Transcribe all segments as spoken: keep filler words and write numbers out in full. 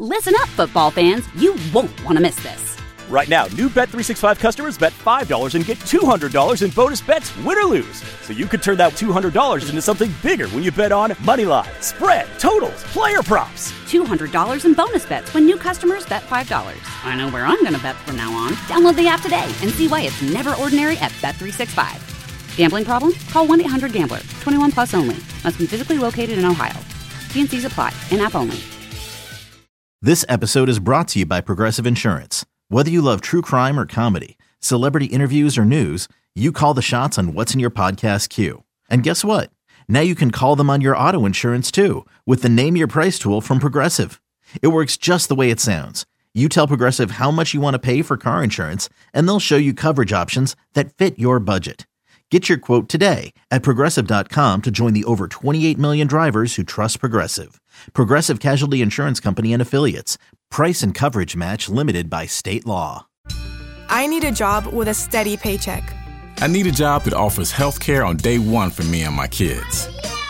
Listen up, football fans. You won't want to miss this. Right now, new Bet three sixty-five customers bet five dollars and get two hundred dollars in bonus bets, win or lose. So you could turn that two hundred dollars into something bigger when you bet on money line, spread, totals, player props. two hundred dollars in bonus bets when new customers bet five dollars. I know where I'm going to bet from now on. Download the app today and see why it's never ordinary at Bet three sixty-five. Gambling problem? Call one eight hundred gambler. twenty-one plus only. Must be physically located in Ohio. T and C's apply. In-app only. This episode is brought to you by Progressive Insurance. Whether you love true crime or comedy, celebrity interviews or news, you call the shots on what's in your podcast queue. And guess what? Now you can call them on your auto insurance too with the Name Your Price tool from Progressive. It works just the way it sounds. You tell Progressive how much you want to pay for car insurance, and they'll show you coverage options that fit your budget. Get your quote today at Progressive dot com to join the over twenty-eight million drivers who trust Progressive. Progressive Casualty Insurance Company and Affiliates. Price and coverage match limited by state law. I need a job with a steady paycheck. I need a job that offers health care on day one for me and my kids.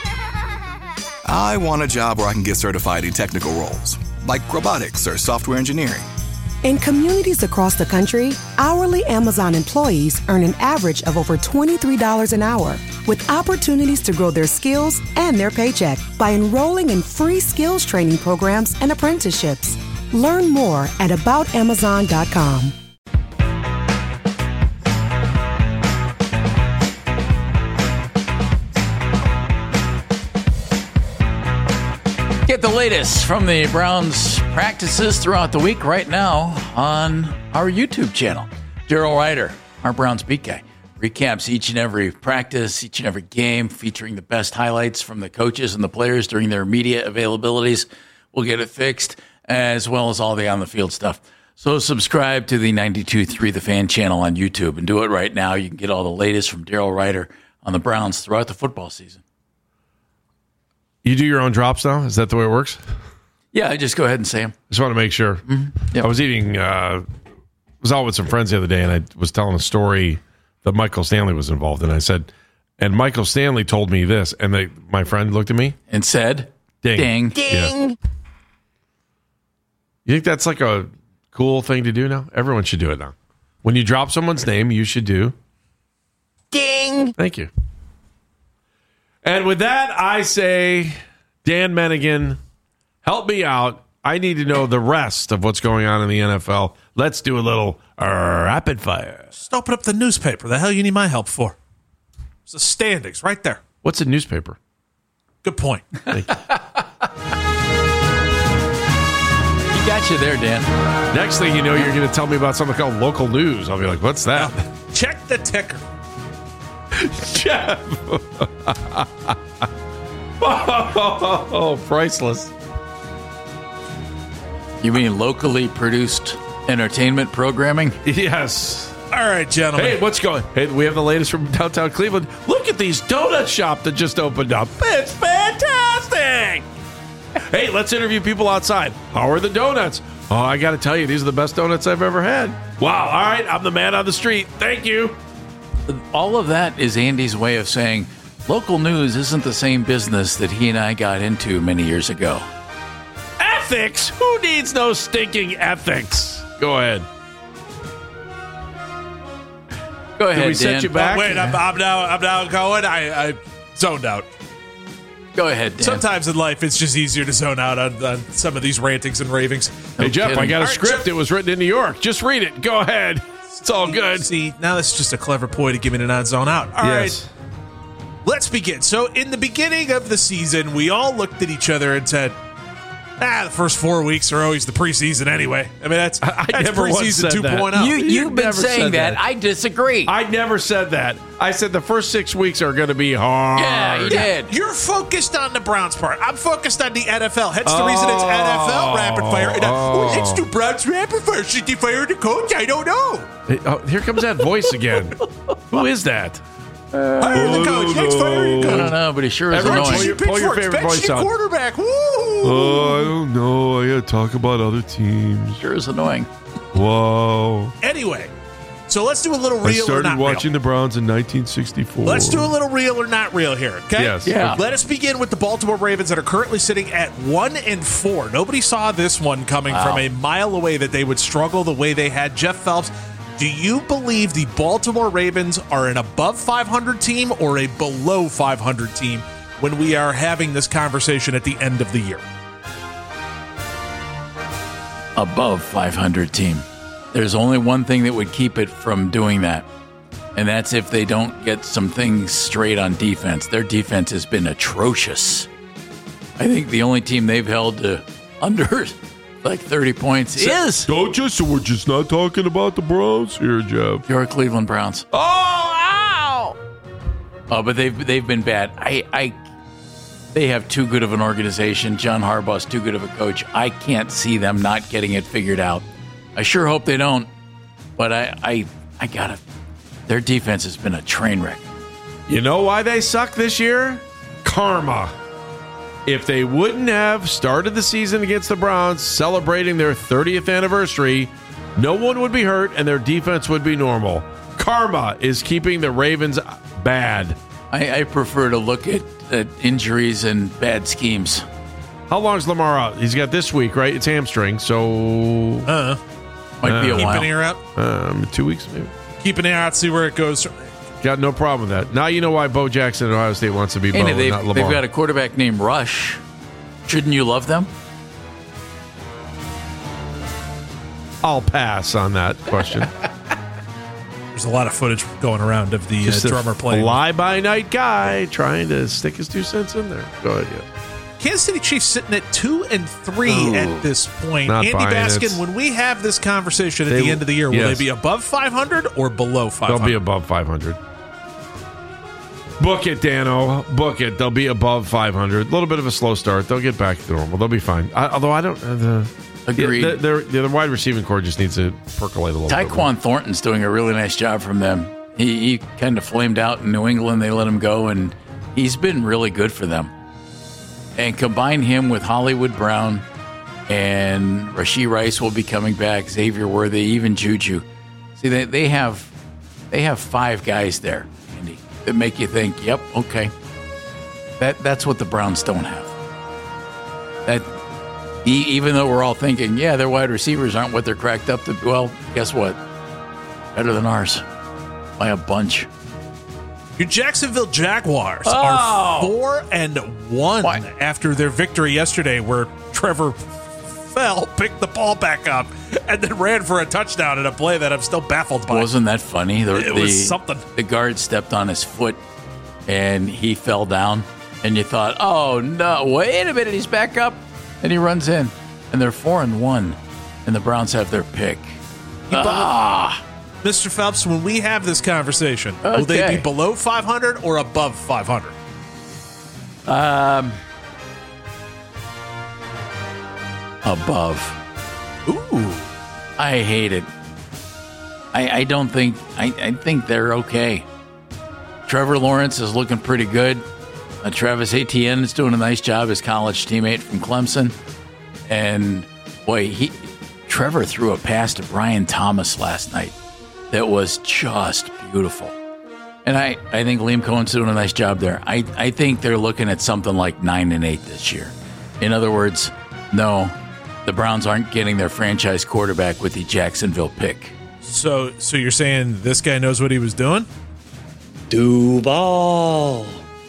I want a job where I can get certified in technical roles, like robotics or software engineering. In communities across the country, hourly Amazon employees earn an average of over twenty-three dollars an hour, with opportunities to grow their skills and their paycheck by enrolling in free skills training programs and apprenticeships. Learn more at about amazon dot com. Get the latest from the Browns practices throughout the week right now on our YouTube channel. Daryl Ryder, our Browns beat guy, recaps each and every practice, each and every game, featuring the best highlights from the coaches and the players during their media availabilities. We'll get it fixed, as well as all the on-the-field stuff. So subscribe to the ninety-two point three The Fan channel on YouTube and do it right now. You can get all the latest from Daryl Ryder on the Browns throughout the football season. You do your own drops now? Is that the way it works? Yeah, I just go ahead and say them. Just want to make sure. Mm-hmm. Yep. I was eating, uh, was out with some friends the other day, and I was telling a story that Michael Stanley was involved in. I said, and Michael Stanley told me this, and they, my friend looked at me and said, "Ding, ding, ding." Yeah. You think that's like a cool thing to do now? Everyone should do it now. When you drop someone's name, you should do ding. Thank you. And with that, I say, Dan Mennigan, help me out. I need to know the rest of what's going on in the N F L. Let's do a little uh, rapid fire. Just open up the newspaper. The hell you need my help for? It's the standings right there. What's a newspaper? Good point. Thank you. He got you there, Dan. Next thing you know, you're going to tell me about something called local news. I'll be like, what's that? Now, check the ticker. Jeff. Oh, priceless. You mean locally produced entertainment programming? Yes. All right, gentlemen. Hey, what's going? Hey, we have the latest from downtown Cleveland. Look at these donut shop that just opened up. It's fantastic. Hey, let's interview people outside. How are the donuts? Oh, I got to tell you, these are the best donuts I've ever had. Wow. All right, I'm the man on the street. Thank you. All of that is Andy's way of saying local news isn't the same business that he and I got into many years ago. Ethics? Who needs no stinking ethics? Go ahead. Go ahead, Did we Dan. set you back? Oh, wait, I'm, I'm now. I'm now going. I, I zoned out. Go ahead, Dan. Sometimes in life, it's just easier to zone out on, on some of these rantings and ravings. No Hey, Jeff, kidding. I got a All right, script. Jeff. It was written in New York. Just read it. Go ahead. It's all good. See, now this is just a clever ploy to give me the non-zone out. All Yes. right, let's begin. So, in the beginning of the season, we all looked at each other and said, ah, the first four weeks are always the preseason anyway. I mean, that's, I that's never once preseason said two that. point oh. You, you've been never saying said that. that. I disagree. I never said that. I said the first six weeks are going to be hard. yeah, you did. You're focused on the Browns part. I'm focused on the N F L. Hence the reason it's N F L rapid fire. And, uh, Oh. oh, let's do Browns rapid fire. Should they fire the coach? I don't know. Hey, oh, here comes that voice again. Who is that? Fire the coach. Let's fire the I don't coach. know, but he sure is Everyone annoying. pull your- pull your favorite voice out. Quarterback. Woo! Oh, I don't know. I got to talk about other teams. Sure is annoying. Whoa. Anyway, So let's do a little I real or started not watching real. the Browns in nineteen sixty-four. Let's do a little real or not real here, okay? Yes. Yeah. Let us begin with the Baltimore Ravens that are currently sitting at one and four. Nobody saw this one coming Wow. from a mile away that they would struggle the way they had. Jeff Phelps, do you believe the Baltimore Ravens are an above five hundred team or a below five hundred team when we are having this conversation at the end of the year? Above five hundred team. There's only one thing that would keep it from doing that, and that's if they don't get some things straight on defense. Their defense has been atrocious. I think the only team they've held to under like thirty points is Don't you? So we're just not talking about the Browns here, Jeff. your Cleveland Browns. Oh, ow! Oh, but they've they've been bad. I, I they have too good of an organization. John Harbaugh's too good of a coach. I can't see them not getting it figured out. I sure hope they don't. But I I, I gotta. Their defense has been a train wreck. You know why they suck this year? Karma. If they wouldn't have started the season against the Browns celebrating their thirtieth anniversary, no one would be hurt and their defense would be normal. Karma is keeping the Ravens bad. I, I prefer to look at, at injuries and bad schemes. How long is Lamar out? He's got this week, right? It's hamstring, so Uh, Might be a keep while. an ear out. um, two weeks maybe. Keep an ear out, see where it goes. Got no problem with that. Now you know why Bo Jackson at Ohio State wants to be Bo, Hey, they've, not Lamar. they've got a quarterback named Rush. Shouldn't you love them? I'll pass on that question. There's a lot of footage going around of the uh, Just a drummer playing. fly-by-night guy trying to stick his two cents in there. Go ahead, yeah. Kansas City Chiefs sitting at two and three Ooh, at this point. not Andy buying Baskin, it. when we have this conversation at They- the end of the year, will yes. they be above five hundred or below five They'll hundred? be above five hundred. Book it, Dano. Book it. They'll be above five hundred. A little bit of a slow start. They'll get back to normal. They'll be fine. I, although I don't... Uh, the, Agreed. Yeah, the, the, the wide receiving core just needs to percolate a little bit. Tyquan Thornton's doing a really nice job from them. He, he kind of flamed out in New England. They let him go, and he's been really good for them. And combine him with Hollywood Brown, and Rashee Rice will be coming back, Xavier Worthy, even Juju. See, they, they have they have five guys there, Andy, that make you think, yep, okay. That That's what the Browns don't have. That e- Even though we're all thinking, yeah, their wide receivers aren't what they're cracked up to be. Well, guess what? Better than ours by a bunch. Your Jacksonville Jaguars Oh. are four and one What? after their victory yesterday, where Trevor fell, picked the ball back up, and then ran for a touchdown in a play that I'm still baffled by. Wasn't that funny? The, It was the- something. The guard stepped on his foot, and he fell down. And you thought, oh no! Wait a minute, he's back up, and he runs in, and they're four and one, and the Browns have their pick. Ah, Mister Phelps, when we have this conversation, will they Okay. be below five hundred or above five hundred? um, above. Ooh. I hate it. I, I don't think I, I think they're okay. Trevor Lawrence is looking pretty good. Uh, Travis Etienne is doing a nice job, his college teammate from Clemson. And boy, he Trevor threw a pass to Brian Thomas last night that was just beautiful. And I, I think Liam Cohen's doing a nice job there. I, I think they're looking at something like nine and eight this year. In other words, no, the Browns aren't getting their franchise quarterback with the Jacksonville pick. So, so you're saying this guy knows what he was doing? Duval.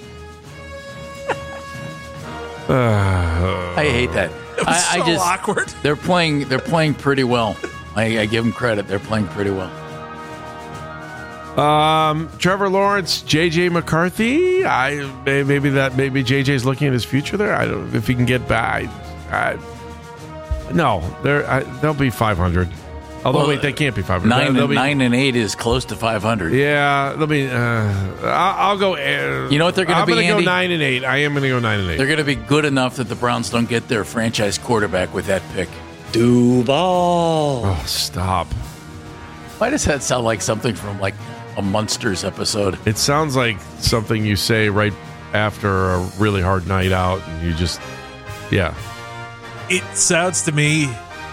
I hate that. It was I, so I just awkward. they're playing. They're playing pretty well. I, I give them credit. They're playing pretty well. Um, Trevor Lawrence, J J McCarthy. I may- maybe that maybe J J's looking at his future there. I don't if he can get back. I, I, no, they're I, they'll be five hundred. Although Well, wait, they can't be five hundred. Nine They'll and be, nine and eight is close to five hundred. Yeah, they'll be. Uh, I'll, I'll go. Uh, You know what they're gonna I'm be, gonna go Andy? nine and eight. I am gonna go nine and eight. They're going to be good enough that the Browns don't get their franchise quarterback with that pick. Duval. Oh, stop! Why does that sound like something from like a Munsters episode? It sounds like something you say right after a really hard night out, and you just, yeah. It sounds to me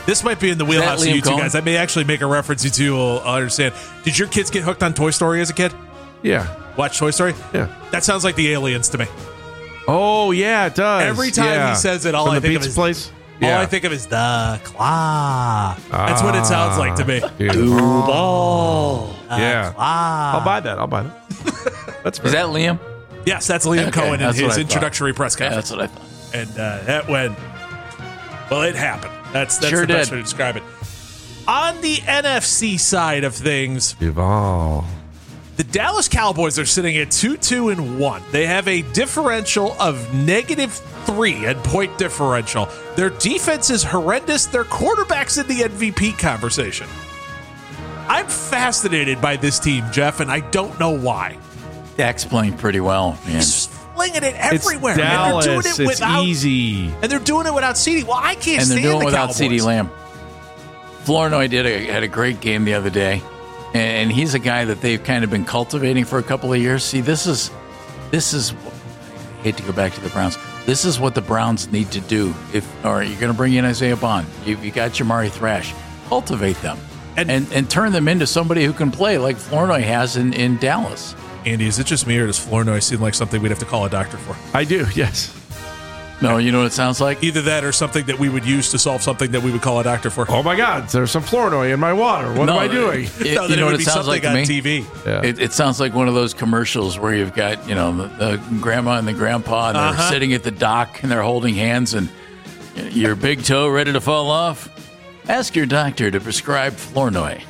This might be in the Is that wheelhouse of Liam you two Cohen? guys. I may actually make a reference you two will understand. Did your kids get hooked on Toy Story as a kid? Yeah. Watch Toy Story? Yeah. That sounds like the Aliens to me. Oh, yeah, it does. Every time yeah. he says it, all From I the think of pizza is place? all Yeah. I think of is the claw. That's what it sounds like to me. Dude. Duval. Yeah. Claw. I'll buy that. I'll buy that. That's fair. Is that Liam? Yes, that's Liam Okay, Cohen in that's what I his thought. introductory press Yeah, conference. that's what I thought. And uh, that went, well, it happened. That's, that's Sure the best did. way to describe it. On the N F C side of things, Duval. the Dallas Cowboys are sitting at two two and one. They have a differential of negative three and point differential. Their defense is horrendous. Their quarterback's in the M V P conversation. I'm fascinated by this team, Jeff, and I don't know why. Dak's playing pretty well, man. He's flinging it everywhere. It's Dallas. And they're doing it It's without, easy. And they're doing it without CeeDee. Well, I can't And they're stand doing the it without Cowboys. CeeDee Lamb. Flournoy did a, had a great game the other day, and he's a guy that they've kind of been cultivating for a couple of years. See, this is this is. I hate to go back to the Browns. This is what the Browns need to do. If or you're going to bring in Isaiah Bond, you, you got Jamari Thrash, cultivate them, and, and and turn them into somebody who can play like Flournoy has in, in Dallas. Andy, is it just me or does Flournoy seem like something we'd have to call a doctor for? I do, yes. No, you know what it sounds like? Either that or something that we would use to solve something that we would call a doctor for. Oh, my God. There's some Flournoy in my water. What No, am I doing? It, No, you then know it what would it be sounds like something to on me? T V. Yeah. It, it sounds like one of those commercials where you've got, you know, the, the grandma and the grandpa, and they're Uh-huh. sitting at the dock and they're holding hands, and your big toe ready to fall off. Ask your doctor to prescribe Flournoy.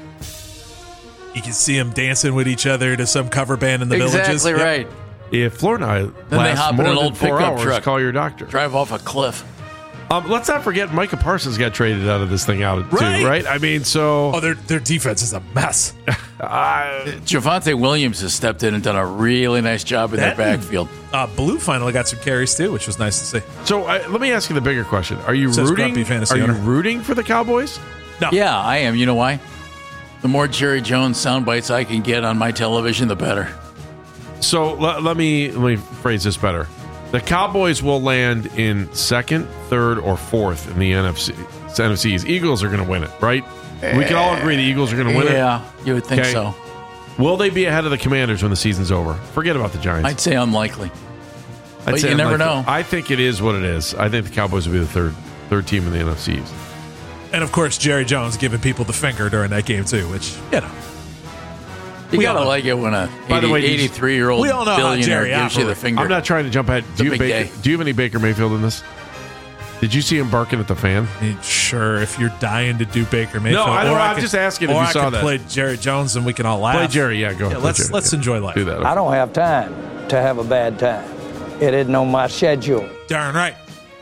You can see them dancing with each other to some cover band in the villages. Exactly Yep. right. If Flournoy Then they lasts hop in more an than old four pickup hours, truck. call your doctor. Drive off a cliff. Um, let's not forget Micah Parsons got traded out of this thing out too, Right. right? I mean, so Oh, their their defense is a mess. uh, Javonte Williams has stepped in and done a really nice job in That- their backfield. Uh, Blue finally got some carries too, which was nice to see. so uh, let me ask you the bigger question: Are you Says rooting? Grumpy Fantasy Are you owner. rooting for the Cowboys? No, Yeah, I am. You know why? The more Jerry Jones sound bites I can get on my television, the better. So let, let me let me phrase this better. The Cowboys will land in second, third, or fourth in the N F C. N F Cs. Eagles are going to win it, right? We can all agree the Eagles are going to win it. Yeah, you would think Okay. so. Will they be ahead of the Commanders when the season's over? Forget about the Giants. I'd say unlikely. I'd but say you never unlikely. know. I think it is what it is. I think the Cowboys will be the third third team in the N F Cs. and of course Jerry Jones giving people the finger during that game too, which you know. You We gotta all know. like it when a By the way, did you- eighty-three-year-old we all know how billionaire Jerry gives you the operates. finger. I'm not trying to jump ahead. Do you, a have big Baker, day. do you have any Baker Mayfield in this? Did you see him barking at the fan? I mean, sure, if you're dying to do Baker Mayfield, No, I don't or know. I'm could- just asking if or you I saw could that. Play Jerry Jones and we can all laugh. Play Jerry. Yeah, go ahead. Yeah, Play let's Jerry. let's Yeah. enjoy life. Do that. I don't have time to have a bad time. It isn't on my schedule. Darn right.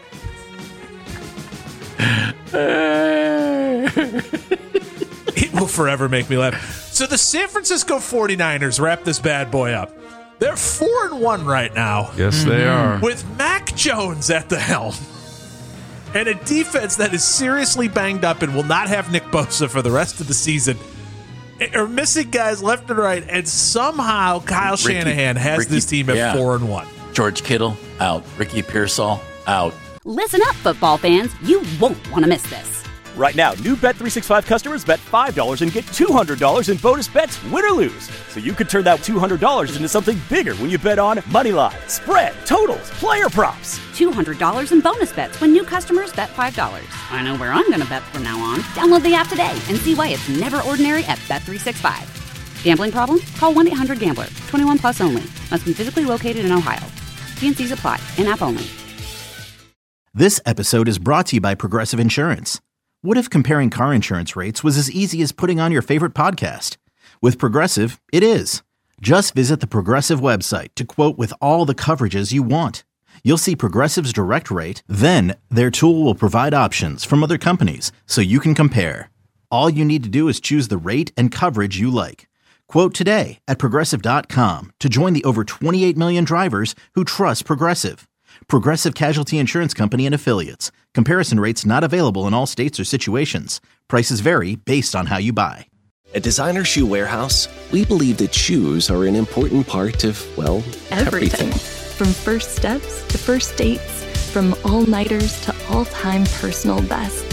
It will forever make me laugh. So the San Francisco forty-niners wrap this bad boy up. They're four and one right now. Yes, they are. With Mac Jones at the helm. And a defense that is seriously banged up and will not have Nick Bosa for the rest of the season. Are missing guys left and right, and somehow Kyle Ricky- Shanahan has Ricky- this team at yeah. four and one. George Kittle, out. Ricky Pearsall, out. Listen up, football fans. You won't want to miss this. Right now, new Bet three sixty-five customers bet five dollars and get two hundred dollars in bonus bets, win or lose. So you could turn that two hundred dollars into something bigger when you bet on money line, spread, totals, player props. two hundred dollars in bonus bets when new customers bet five dollars. I know where I'm going to bet from now on. Download the app today and see why it's never ordinary at Bet three sixty-five. Gambling problem? Call one eight hundred gambler. twenty-one plus only. Must be physically located in Ohio. T and C's apply. In-app only. This episode is brought to you by Progressive Insurance. What if comparing car insurance rates was as easy as putting on your favorite podcast? With Progressive, it is. Just visit the Progressive website to quote with all the coverages you want. You'll see Progressive's direct rate, then their tool will provide options from other companies so you can compare. All you need to do is choose the rate and coverage you like. Quote today at Progressive dot com to join the over twenty-eight million drivers who trust Progressive. Progressive Casualty Insurance Company and Affiliates. Comparison rates not available in all states or situations. Prices vary based on how you buy. At Designer Shoe Warehouse, we believe that shoes are an important part of, well, everything. Everything. From first steps to first dates, from all-nighters to all-time personal bests.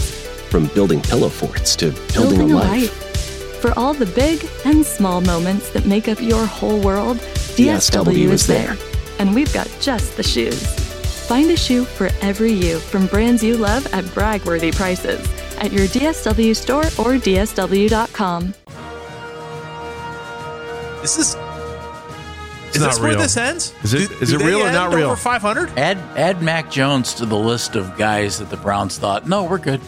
From building pillow forts to building, Building a a life. life. For all the big and small moments that make up your whole world, D S W is there. And we've got just the shoes. Find a shoe for every you from brands you love at brag-worthy prices at your D S W store or D S W dot com. Is this... It's Is not this where real. this ends? Is it- Do- is do it they real or end not real? Over five hundred? Add add Mac Jones to the list of guys that the Browns thought, no, we're good.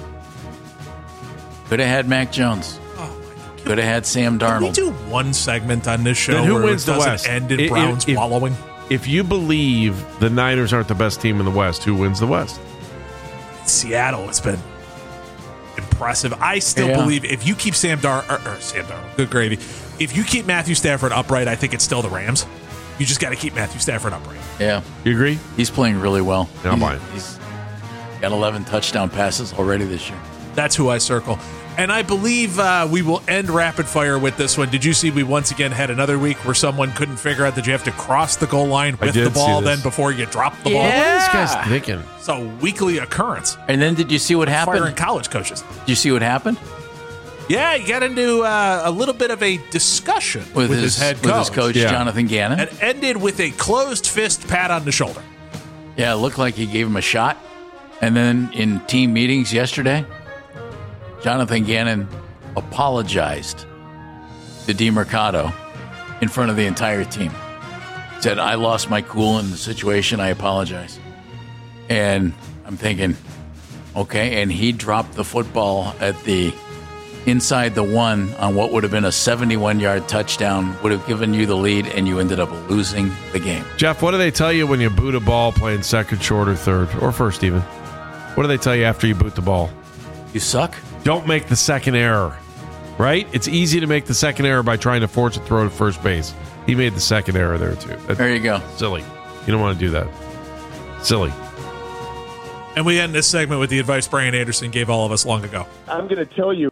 Could have had Mac Jones. Could have had Sam Can we Darnold. do one segment on this show Then who where wins it the doesn't West? end in If- Browns if- wallowing? If you believe the Niners aren't the best team in the West, who wins the West? Seattle has been impressive. I still Yeah. believe if you keep Sam Dar or, or Sam Darnold, good gravy. If you keep Matthew Stafford upright, I think it's still the Rams. You just got to keep Matthew Stafford upright. Yeah. You agree? He's playing really well. Yeah, I'm He's- buying. He's got eleven touchdown passes already this year. That's who I circle. And I believe uh, we will end rapid fire with this one. Did you see we once again had another week where someone couldn't figure out that you have to cross the goal line I with did the ball see then this. before you drop the ball? Yeah. What are these guys thinking? It's a weekly occurrence. And then did you see what Firing happened? college coaches. Did you see what happened? Yeah, he got into uh, a little bit of a discussion with, With, his, his, head with coach. his coach, Yeah. Jonathan Gannon. And ended with a closed fist pat on the shoulder. Yeah, it looked like he gave him a shot. And then in team meetings yesterday, Jonathan Gannon apologized to DeMercado in front of the entire team. Said, I lost my cool in the situation. I apologize. And I'm thinking, okay. And he dropped the football at the inside the one on what would have been a seventy-one-yard touchdown, would have given you the lead, and you ended up losing the game. Jeff, what do they tell you when you boot a ball playing second, short, or third, or first even? What do they tell you after you boot the ball? You suck? Don't make the second error, right? It's easy to make the second error by trying to force a throw to first base. He made the second error there, too. That's There you go. silly. You don't want to do that. Silly. And we end this segment with the advice Brian Anderson gave all of us long ago. I'm going to tell you.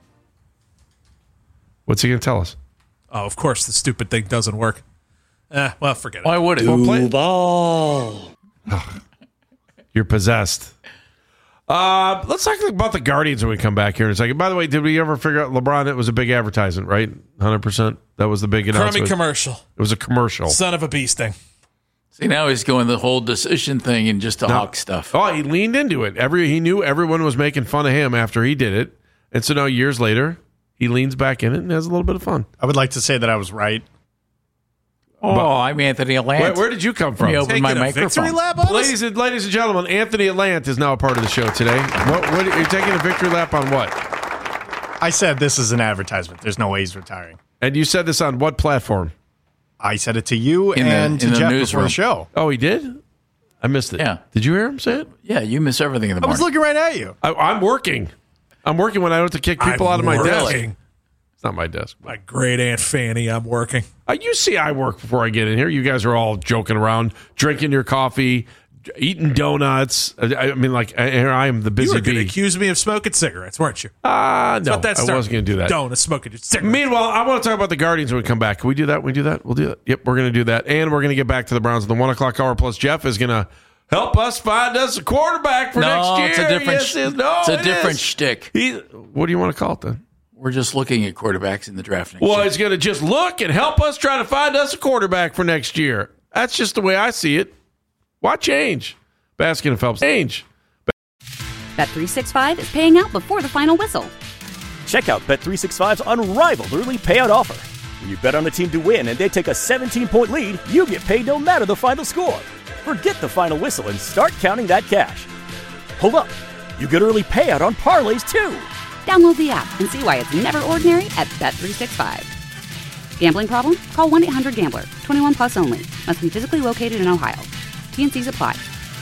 What's he going to tell us? Oh, of course, the stupid thing doesn't work. Eh, well, forget it. Why would it? Well, play- Ball. You're possessed. Uh, let's talk about the Guardians when we come back here in a second. By the way, did we ever figure out LeBron? It was a big advertisement, right? one hundred percent. That was the big Crummy announcement. commercial. It was a commercial. Son of a bee sting. See, now he's going the whole decision thing and just the No. Hawk stuff. Oh, he leaned into it. Every he knew everyone was making fun of him after he did it, and so now years later, he leans back in it and has a little bit of fun. I would like to say that I was right. Oh, But- I'm Anthony Alant. Where, where did you come from? Let me open my Taking a microphone. victory lap on us? Ladies and ladies and gentlemen, Anthony Alant is now a part of the show today. What, what are you taking a victory lap on? What? I said this is an advertisement. There's no way he's retiring. And you said this on what platform? I said it to you In the- and to in the Jeff before newsroom. the show. Oh, he did. I missed it. Yeah. Did you hear him say it? Yeah, you miss everything in the I was morning. looking right at you. I, I'm working. I'm working when I don't have to kick people I'm out of my desk. working. It's not my desk. My great Aunt Fanny, I'm working. Uh, you see, I work before I get in here. You guys are all joking around, drinking your coffee, eating donuts. I, I mean, like, I, here I am, the You busy were going to bee. accuse me of smoking cigarettes, weren't you? Ah, no, But that's I wasn't going to do that. Don't smoking cigarettes. Meanwhile, I want to talk about the Guardians when we come back. Can we do that? We do that? We'll do that. Yep, we're going to do that. And we're going to get back to the Browns in the one o'clock hour. Plus, Jeff is going to help us find us a quarterback for No, next year. it's a different Yes, sh- it is. No, it's a it different is. shtick. He, what do you want to call it then? We're just looking at quarterbacks in the draft next Well, year. he's going to just look and help us try to find us a quarterback for next year. That's just the way I see it. Why change? Baskin and Phelps, change. Bet three sixty-five is paying out before the final whistle. Check out Bet three sixty-five's unrivaled early payout offer. When you bet on a team to win and they take a seventeen-point lead, you get paid no matter the final score. Forget the final whistle and start counting that cash. Hold up. You get early payout on parlays, too. Download the app and see why it's never ordinary at Bet three sixty-five. Gambling problem? Call one eight hundred gambler. twenty-one plus only. Must be physically located in Ohio. T and C's apply.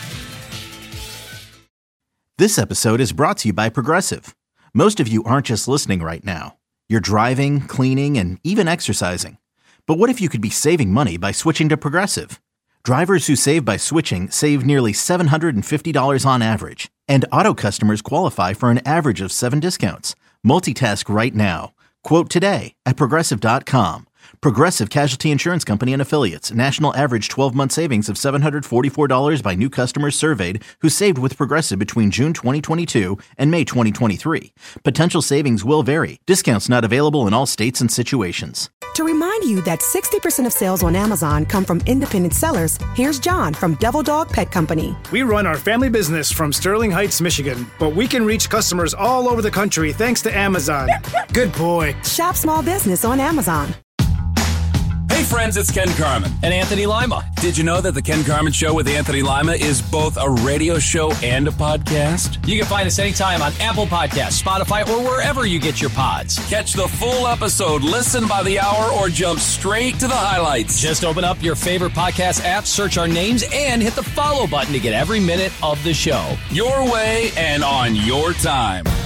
This episode is brought to you by Progressive. Most of you aren't just listening right now. You're driving, cleaning, and even exercising. But what if you could be saving money by switching to Progressive? Drivers who save by switching save nearly seven hundred fifty dollars on average. And auto customers qualify for an average of seven discounts. Multitask right now. Quote today at Progressive dot com. Progressive Casualty Insurance Company and Affiliates. National average twelve-month savings of seven hundred forty-four dollars by new customers surveyed who saved with Progressive between June twenty twenty-two and May twenty twenty-three. Potential savings will vary. Discounts not available in all states and situations. To remind you that sixty percent of sales on Amazon come from independent sellers, here's John from Devil Dog Pet Company. We run our family business from Sterling Heights, Michigan, but we can reach customers all over the country thanks to Amazon. Good boy. Shop small business on Amazon. Hey friends, it's Ken Carman and Anthony Lima. Did you know that the Ken Carman Show with Anthony Lima is both a radio show and a podcast? You can find us anytime on Apple Podcasts, Spotify, or wherever you get your pods. Catch the full episode, listen by the hour, or jump straight to the highlights. Just open up your favorite podcast app, search our names, and hit the follow button to get every minute of the show. Your way and on your time.